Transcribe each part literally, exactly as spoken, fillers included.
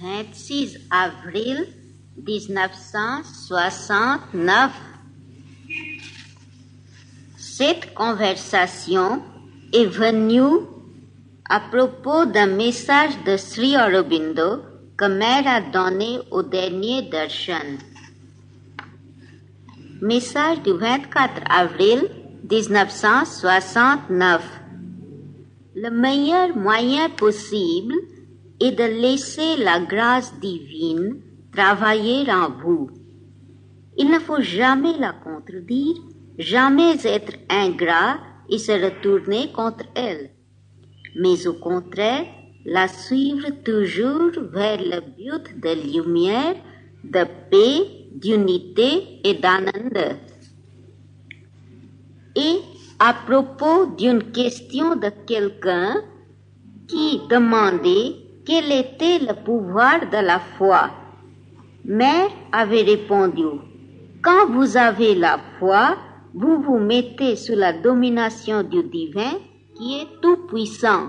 vingt-six avril mille neuf cent soixante-neuf. Cette conversation est venue à propos d'un message de Sri Aurobindo que Mère a donné au dernier darshan. Message du vingt-quatre avril mille neuf cent soixante-neuf. Le meilleur moyen possible est de laisser la grâce divine travailler en vous. Il ne faut jamais la contredire, jamais être ingrat et se retourner contre elle, mais au contraire, la suivre toujours vers le but de lumière, de paix, d'unité et d'ananda. Et à propos d'une question de quelqu'un qui demandait quel était le pouvoir de la foi, Mère avait répondu: quand vous avez la foi, vous vous mettez sous la domination du divin qui est tout puissant.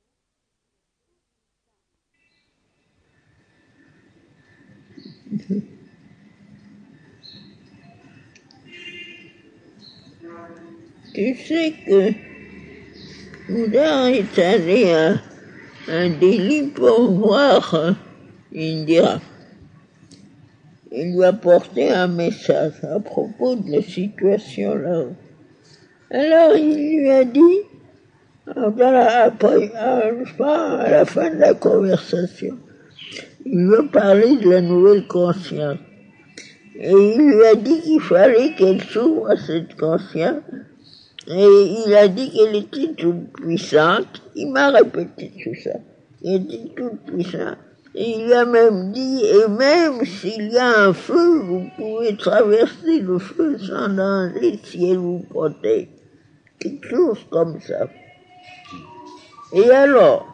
Tu sais que Bouddha est allé à un Delhi pour voir Indira. Il lui a porté un message à propos de la situation là-haut. Alors il lui a dit, après, à la fin de la conversation, il lui a parlé de la nouvelle conscience. Et il lui a dit qu'il fallait qu'elle s'ouvre à cette conscience. Et il a dit qu'elle était toute puissante. Il m'a répété tout ça. Elle était toute puissante. Et il lui a même dit, et même s'il y a un feu, vous pouvez traverser le feu sans danger si elle vous protège. Quelque chose comme ça. Et alors,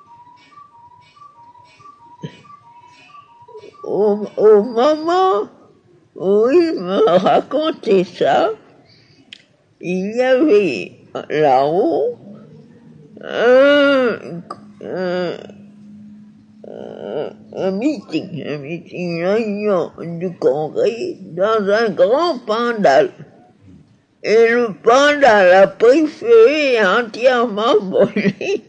au, au moment où il me racontait ça, il y avait là-haut un, un, un meeting, un meeting, une réunion du congrès dans un grand pandal. Et le pandal a pris feu et entièrement brûlé.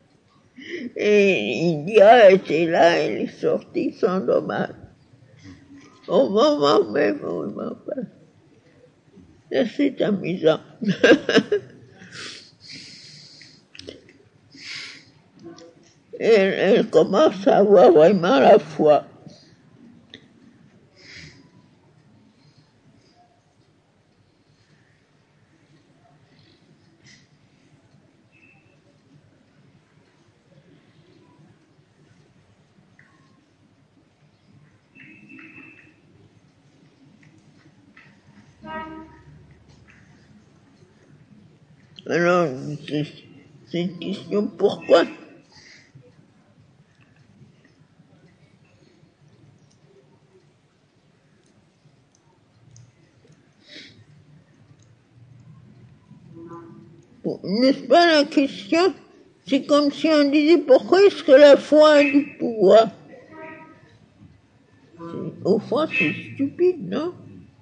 Et Indira était là, elle est sortie sans dommage. Au moment même où il m'en parle. C'est amusant. elle, elle commence à avoir vraiment la foi. Alors, c'est une question, pourquoi? N'est-ce pas la question? C'est comme si on disait, pourquoi est-ce que la foi a du pouvoir? Au fond, c'est stupide, non?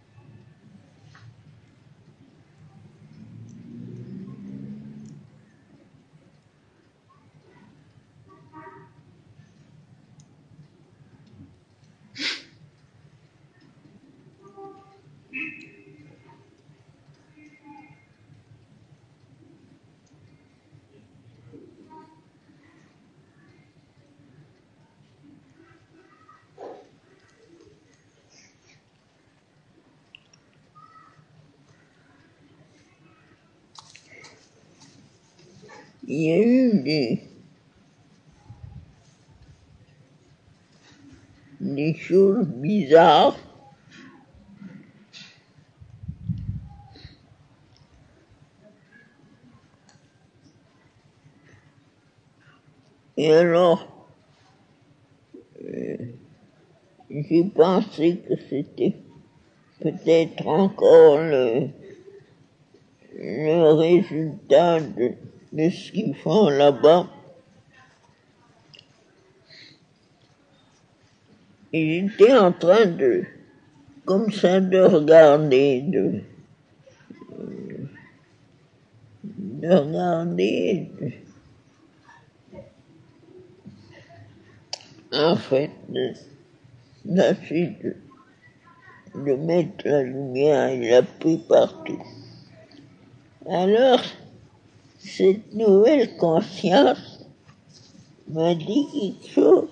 Il y a eu des, des choses bizarres. Et alors, euh, j'ai pensé que c'était peut-être encore le, le résultat de, de ce qu'ils font là-bas. il était en train de, comme ça, de regarder, de, de regarder, de, en fait, de, d'essayer de, de mettre la lumière et la pluie partout. Alors, cette nouvelle conscience m'a dit quelque chose.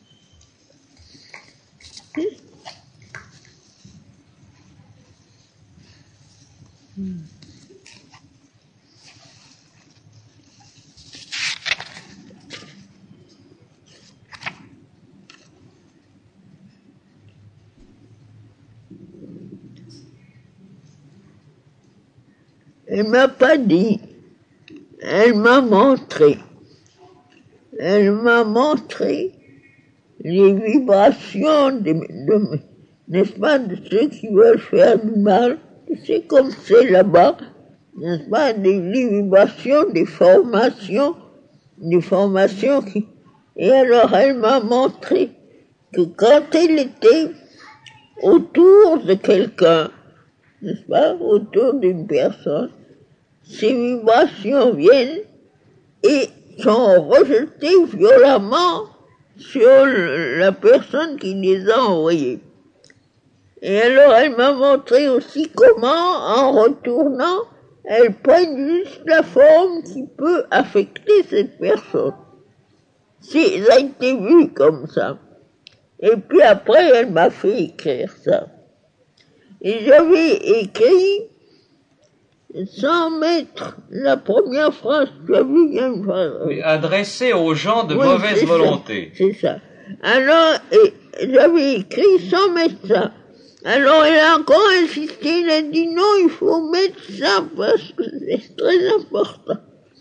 Elle m'a pas dit, elle m'a montré. Elle m'a montré les vibrations de, de, n'est-ce pas, de ceux qui veulent faire du mal. C'est comme c'est là-bas, n'est-ce pas, des, des vibrations, des formations, des formations qui... Et alors elle m'a montré que quand elle était autour de quelqu'un, n'est-ce pas, autour d'une personne, ces vibrations viennent et sont rejetées violemment sur la personne qui les a envoyées. Et alors elle m'a montré aussi comment, en retournant, elles prennent juste la forme qui peut affecter cette personne. C'est, ça a été vu comme ça. Et puis après, elle m'a fait écrire ça. Et j'avais écrit, sans mettre la première phrase, tu as vu, il y a une phrase. Oui, adressé aux gens de oui, mauvaise c'est volonté. Ça, c'est ça. Alors, et, j'avais écrit sans mettre ça. Alors, elle a encore insisté, elle a dit non, il faut mettre ça parce que c'est très important.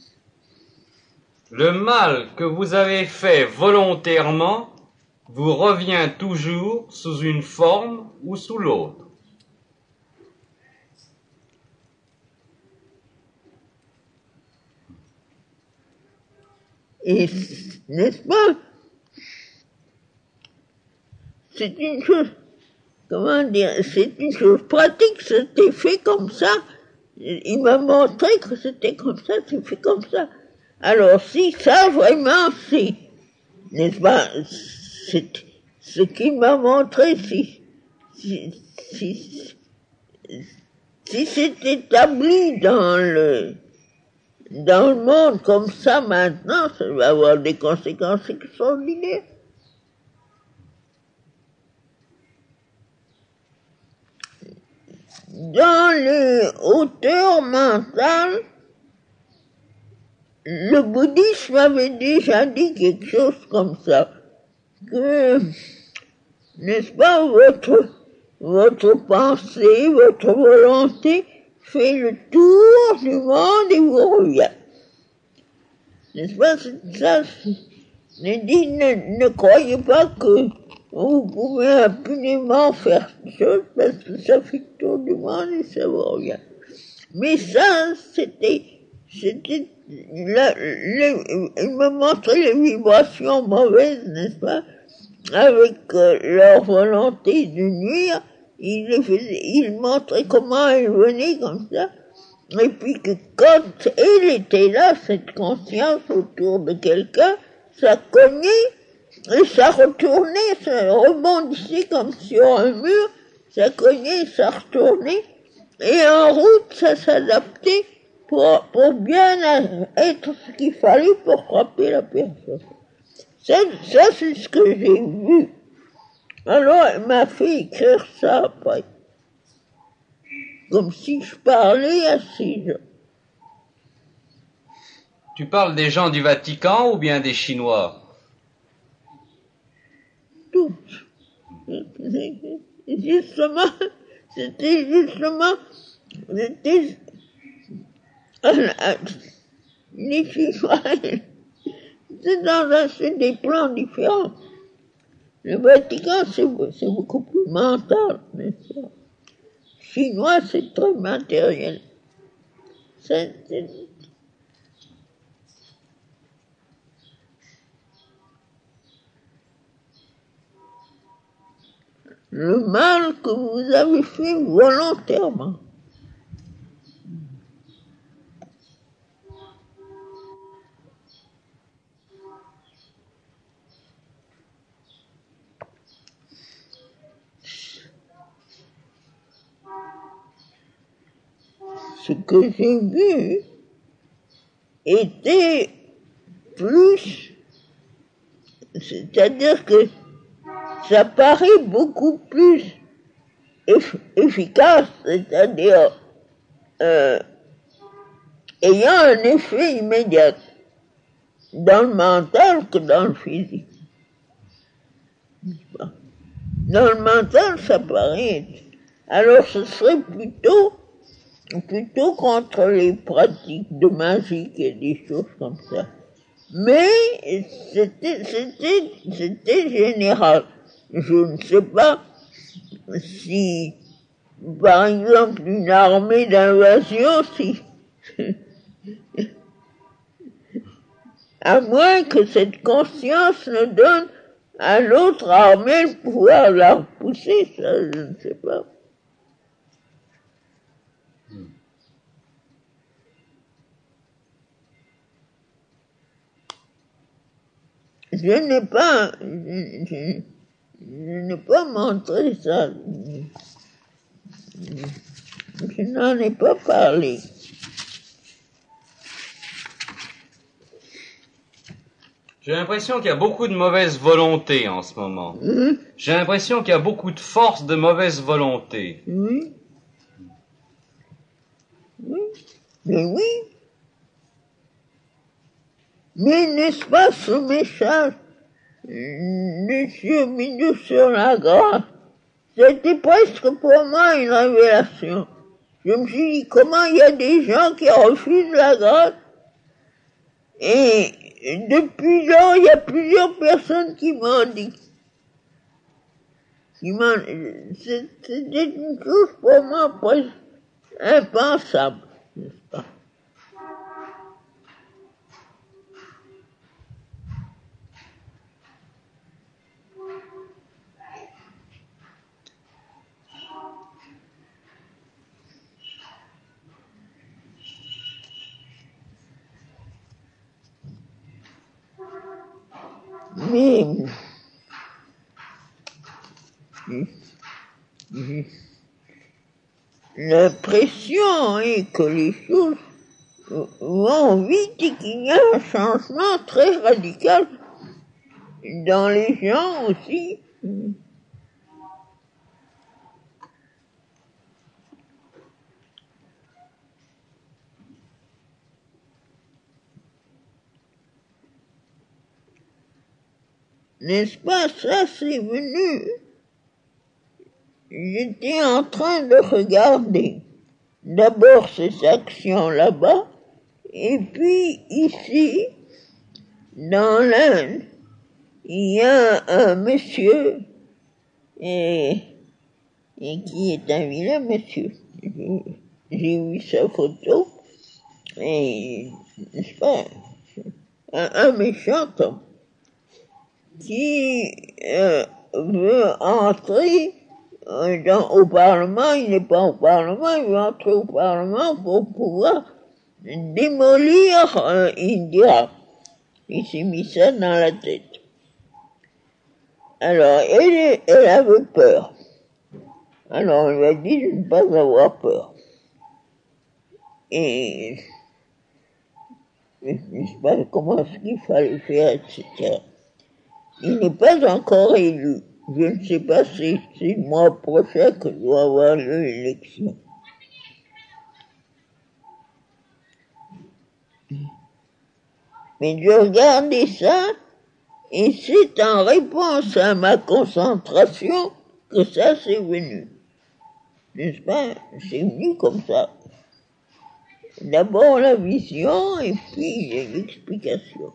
Le mal que vous avez fait volontairement vous revient toujours sous une forme ou sous l'autre. Et, n'est-ce pas, c'est une chose, comment dire, c'est une chose pratique, c'était fait comme ça. Il m'a montré que c'était comme ça, c'est fait comme ça. Alors si ça vraiment c'est, n'est-ce pas, c'est ce qu'il m'a montré, si, si, si, si c'est établi dans le, dans le monde comme ça maintenant, ça va avoir des conséquences extraordinaires. Dans les hauteurs mentales, le bouddhisme avait déjà dit quelque chose comme ça, que, n'est-ce pas, votre, votre pensée, votre volonté fait le tour du monde et vous revient. N'est-ce pas, ça, ne, dit, ne, ne croyez pas que vous pouvez impunément faire quelque chose parce que ça fait le tour du monde et ça vous revient. Mais ça, c'était, c'était, la, les, il me montrait les vibrations mauvaises, n'est-ce pas, avec euh, leur volonté de nuire, il les faisait, il montrait comment elles venaient comme ça, et puis que quand elle était là, cette conscience autour de quelqu'un, ça cognait, et ça retournait, ça rebondissait comme sur un mur, ça cognait, ça retournait, et en route, ça s'adaptait pour, pour bien être ce qu'il fallait pour frapper la personne. Ça, ça c'est ce que j'ai vu. Alors, elle m'a fait écrire ça après. Comme si je parlais à ces gens. Tu parles des gens du Vatican ou bien des Chinois? Tous. Justement, c'était justement, c'était les Chinois, c'est dans un, c'est des plans différents. Le Vatican, c'est, c'est beaucoup plus mental, n'est-ce pas? Chinois, c'est très matériel. C'est, c'est, le mal que vous avez fait volontairement. Ce que j'ai vu était plus, c'est-à-dire que ça paraît beaucoup plus eff- efficace, c'est-à-dire euh, ayant un effet immédiat dans le mental que dans le physique. Dans le mental, ça paraît. Alors ce serait plutôt plutôt contre les pratiques de magie et des choses comme ça. Mais c'était, c'était, c'était général. Je ne sais pas si, par exemple, une armée d'invasion, si, à moins que cette conscience ne donne à l'autre armée le pouvoir de la repousser, ça, je ne sais pas. Je n'ai pas, je, je, je n'ai pas montré ça. Je n'en ai pas parlé. J'ai l'impression qu'il y a beaucoup de mauvaise volonté en ce moment. Hein? J'ai l'impression qu'il y a beaucoup de force de mauvaise volonté. Oui. Oui. Mais oui. Mais n'est-ce pas ce message, Monsieur Midou sur la grâce? C'était presque pour moi une révélation. Je me suis dit, comment il y a des gens qui refusent la grâce? Et depuis lors, il y a plusieurs personnes qui m'ont dit. Qui m'ont, c'était une chose pour moi presque impensable, n'est-ce pas? Mais l'impression est que les choses vont vite et qu'il y a un changement très radical dans les gens aussi. N'est-ce pas, ça c'est venu. J'étais en train de regarder d'abord ces actions là-bas, et puis ici, dans l'Inde, il y a un monsieur, et, et qui est un vilain monsieur. J'ai vu sa photo, et, n'est-ce pas, un, un méchant homme, qui euh, veut entrer dans, au Parlement. Il n'est pas au Parlement, il veut entrer au Parlement pour pouvoir démolir euh, Indira. Il s'est mis ça dans la tête. Alors, elle, elle avait peur. Alors, on lui a dit de ne pas avoir peur. Et, je ne sais pas comment ce qu'il fallait faire, et cetera. Il n'est pas encore élu. Je ne sais pas si c'est le mois prochain que doit avoir lieu l'élection. Mais je regardais ça, et c'est en réponse à ma concentration que ça s'est venu. N'est-ce pas? C'est venu comme ça. D'abord la vision, et puis l'explication.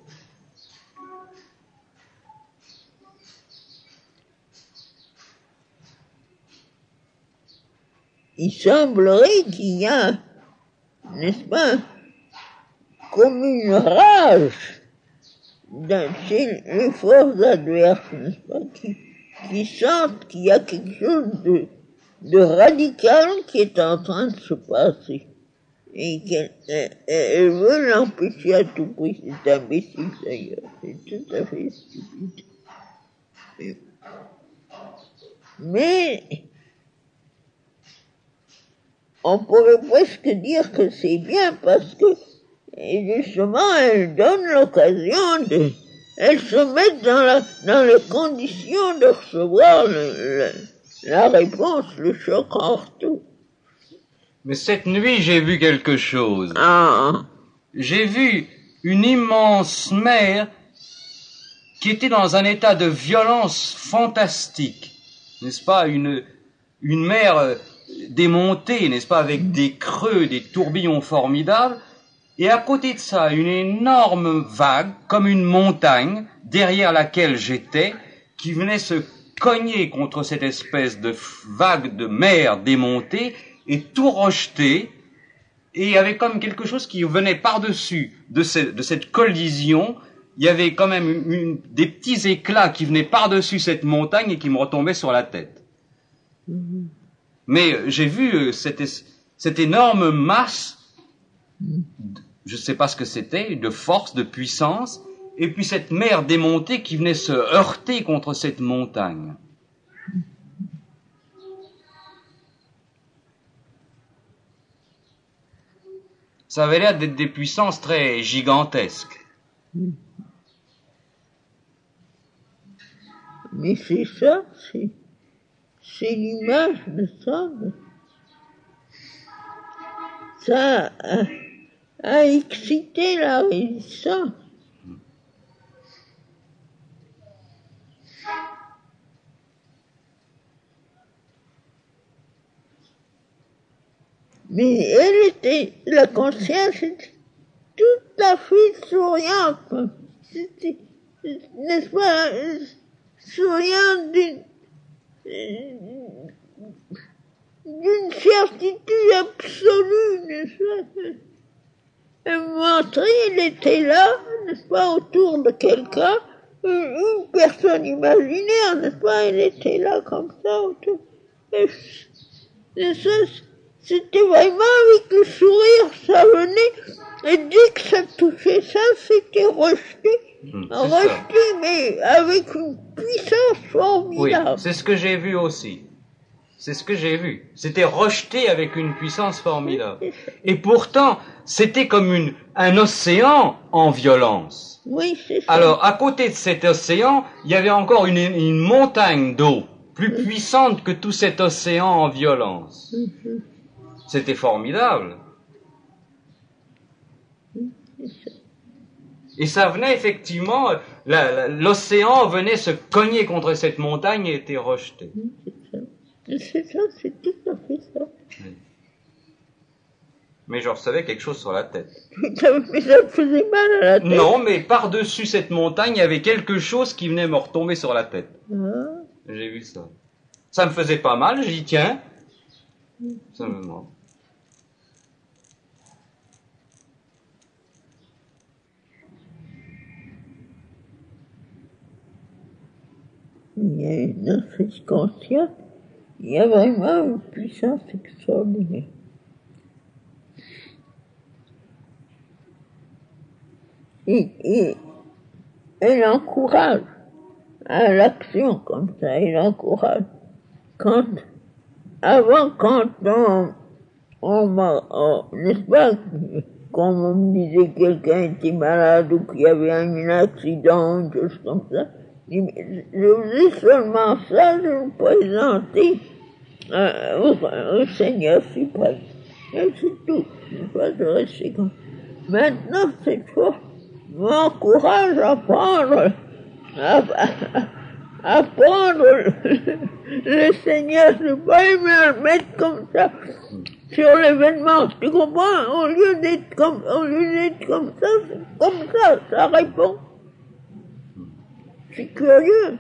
Il semblerait qu'il y a, n'est-ce pas, comme une rage dans chez les forces adverses, n'est-ce pas, qui, qui sentent qu'il y a quelque chose de, de radical qui est en train de se passer. Et qu'elle elle, elle veut l'empêcher à tout prix. C'est imbécile d'ailleurs, c'est tout à fait stupide. Mais on pourrait presque dire que c'est bien parce que justement elle donne l'occasion de... Elle se met dans, la, dans les conditions de recevoir le, le, la réponse, le choc en retour. Mais cette nuit, j'ai vu quelque chose. Ah. J'ai vu une immense mer qui était dans un état de violence fantastique, n'est-ce pas? Une, une mer démontée, n'est-ce pas? Avec des creux, des tourbillons formidables. Et à côté de ça, une énorme vague, comme une montagne, derrière laquelle j'étais, qui venait se cogner contre cette espèce de vague de mer démontée et tout rejeter. Et il y avait comme quelque chose qui venait par-dessus de, ce, de cette collision. Il y avait quand même une, une, des petits éclats qui venaient par-dessus cette montagne et qui me retombaient sur la tête. Mm-hmm. Mais j'ai vu cette, cette énorme masse, je ne sais pas ce que c'était, de force, de puissance, et puis cette mer démontée qui venait se heurter contre cette montagne. Ça avait l'air d'être des puissances très gigantesques. Mais c'est ça, c'est, c'est l'image de ça. Ça a, a excité la résistance. Mais elle était, la conscience était tout à fait souriante. C'était, n'est-ce pas, souriante d'une, d'une certitude absolue, n'est-ce pas? Elle montrait, elle était là, n'est-ce pas, autour de quelqu'un, une, une personne imaginaire, n'est-ce pas, elle était là comme ça, autour. Et, et ça, c'était vraiment avec le sourire, ça venait, et dès que ça touchait ça, c'était rejeté, mmh, rejeté, ça. Mais avec une puissance formidable. Oui, c'est ce que j'ai vu aussi. C'est ce que j'ai vu. C'était rejeté avec une puissance formidable. Et pourtant, c'était comme une, un océan en violence. Oui, c'est ça. Alors, à côté de cet océan, il y avait encore une, une montagne d'eau, plus oui. puissante que tout cet océan en violence. Mm-hmm. C'était formidable. Et ça venait effectivement, la, la, l'océan venait se cogner contre cette montagne et était rejeté. C'est ça, c'est tout à fait ça. Oui. Mais je recevais quelque chose sur la tête. Mais ça me faisait mal à la tête. Non, mais par-dessus cette montagne, il y avait quelque chose qui venait me retomber sur la tête. Ah. J'ai vu ça. Ça me faisait pas mal, j'ai dit tiens. Ça me demande. Il y a une cette conscience. Il y a vraiment une puissance extraordinaire. Et, et elle encourage à l'action comme ça, elle encourage. Quand, avant, quand on, on m'a, on, n'est-ce pas, quand on me disait que quelqu'un était malade ou qu'il y avait un accident, une chose comme ça, je faisais seulement ça, je me présentais euh, au, au Seigneur suprême. Et c'est tout. Je ne pas de rester comme ça. Maintenant, cette fois, m'encourage à prendre, à, à, à prendre le, le Seigneur suprême et à le mettre comme ça sur l'événement. Tu comprends? Au lieu d'être comme, au lieu d'être comme ça, c'est comme ça, ça répond. C'est curieux.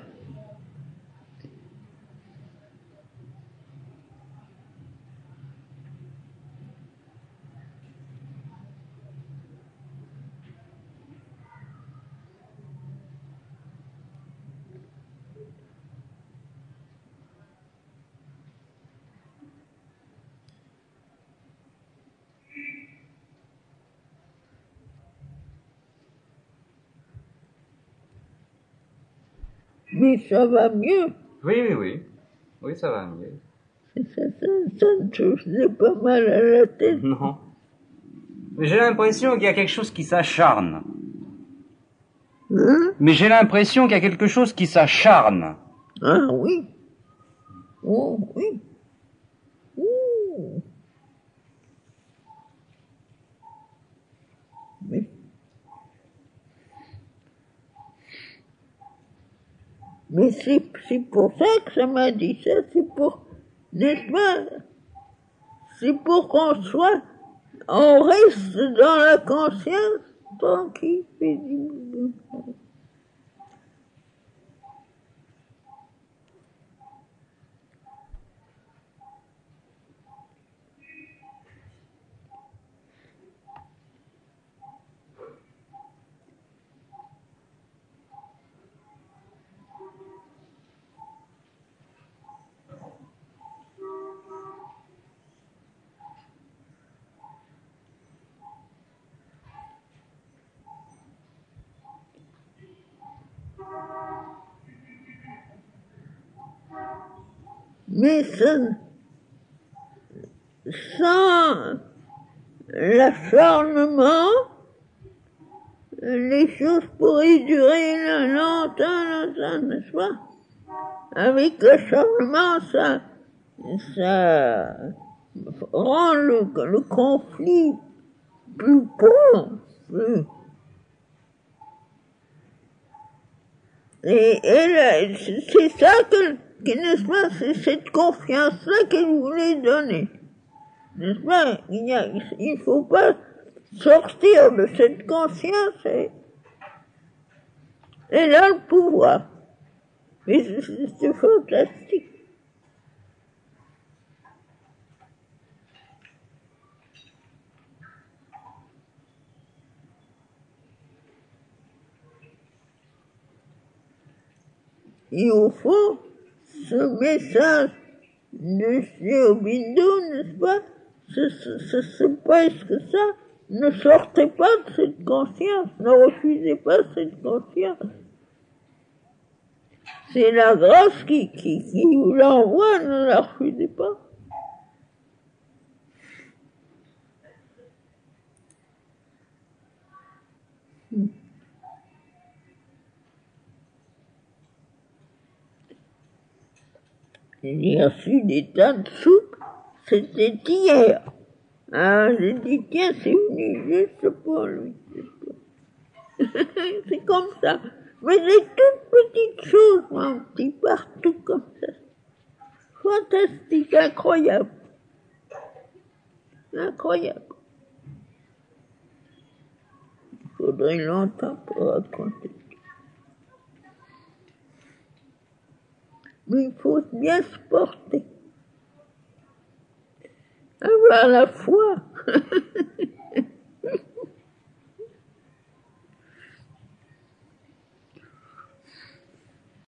Mais ça va mieux. Oui, oui, oui. Oui, ça va mieux. Ça, ça, ça ne te faisait pas mal à la tête. Non. Mais j'ai l'impression qu'il y a quelque chose qui s'acharne. Hein? Mais j'ai l'impression qu'il y a quelque chose qui s'acharne. Ah oui. Oh oui. Ouh. Mais, mais c'est, c'est pour ça que ça m'a dit ça, c'est pour, n'est-ce pas? C'est pour qu'on soit, on reste dans la conscience, tranquille, paisible. Mais sans, sans l'acharnement, les choses pourraient durer longtemps, longtemps, n'est-ce pas? Avec l'acharnement, ça, ça rend le, le conflit plus prompt, plus. Et elle, c'est ça que, que n'est-ce pas, c'est cette confiance-là qu'elle voulait donner. N'est-ce pas? Il y a, il faut pas sortir de cette conscience et elle a le pouvoir. Mais c'est, c'est fantastique. Et au fond, ce message de chez Aurobindo, n'est-ce pas, c'est presque ça, ne sortez pas de cette conscience, ne refusez pas cette conscience. C'est la grâce qui, qui, qui vous l'envoie, ne la refusez pas. J'ai reçu des tas de soupe, c'était hier. Ah, j'ai dit, tiens, c'est venu juste pour lui. C'est comme ça. Mais des toutes petites choses, mon petit, partout comme ça. Fantastique, incroyable. Incroyable. Il faudrait longtemps pour raconter. Mais il faut bien se porter. Avoir la foi.